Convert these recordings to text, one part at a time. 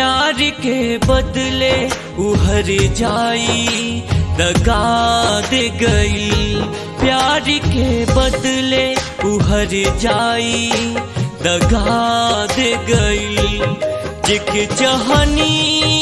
प्यार के बदले उहर जाई दगा दे गई। प्यार के बदले उहर जाई दगा दे गई। जिके चाहनी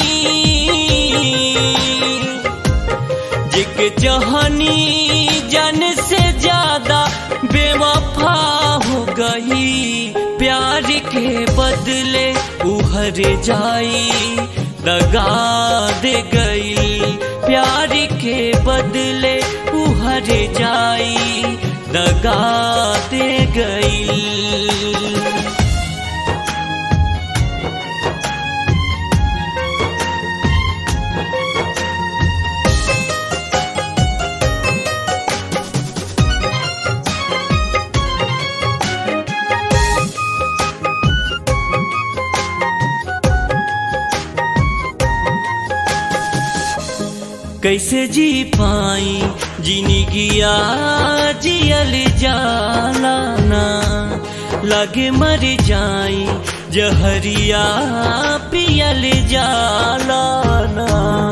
जान से ज्यादा बेवफा हो गई। प्यार के बदले उहर जाई दगा दे गई। प्यार के बदले उहर जाई दगा दे गई। कैसे जी पाई जिंदगिया जियल जाला ना। लगे मर जाई जहरिया पियल जाला ना।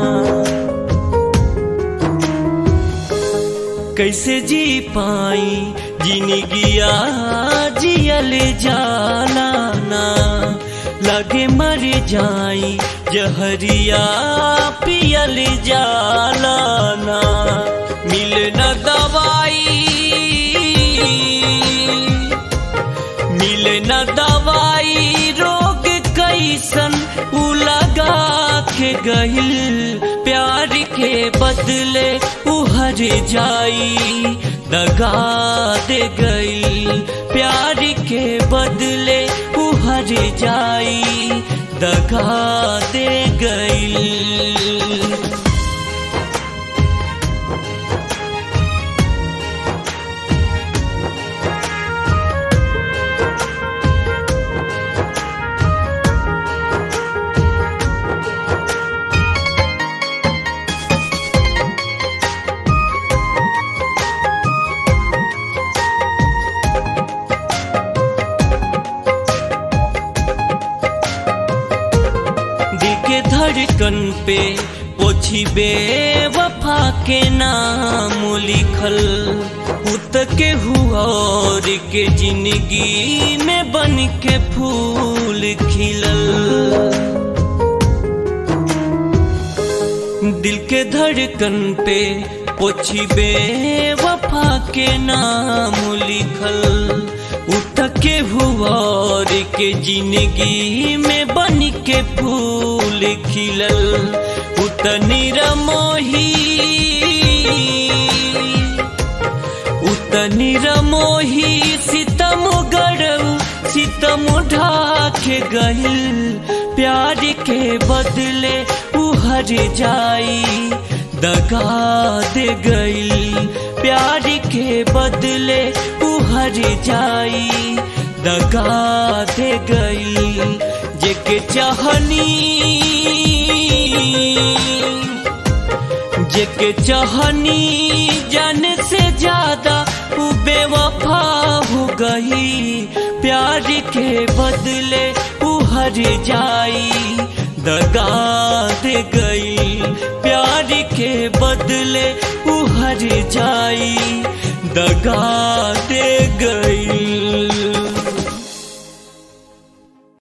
कैसे जी पाई जिंदगिया जियल जाला ना। लगे मर जाई जहरिया पियल जाला ना। मिले न दवाई रोग कैसन उ लगा के गइल। प्यार के बदले उहर जाई दगा दे गई। प्यार के बदले उहर जाई दगा दे गई। के धड़कन पे पोछी बेवफा के नाम लिखल। उत के हुआ और के जिंदगी में बन के फूल खिलल। दिल के धड़कन पे पोछी बेवफा के नाम लिखल। उठ के हुआ और के जिंदगी में बन के फूल खिलल। उतनी रमोही सितम गढ़ऊ सितम ढाके गइल। प्यार के बदले उहर जाई दगा दे गई। प्यार के बदले उहर जाई दगा दे गई। जेके चाहनी जान से ज्यादा वो बेवफा हो गई। प्यार के बदले उहर जाई दगा दे गई। प्यार के बदले उहर जाई दगा दे गई।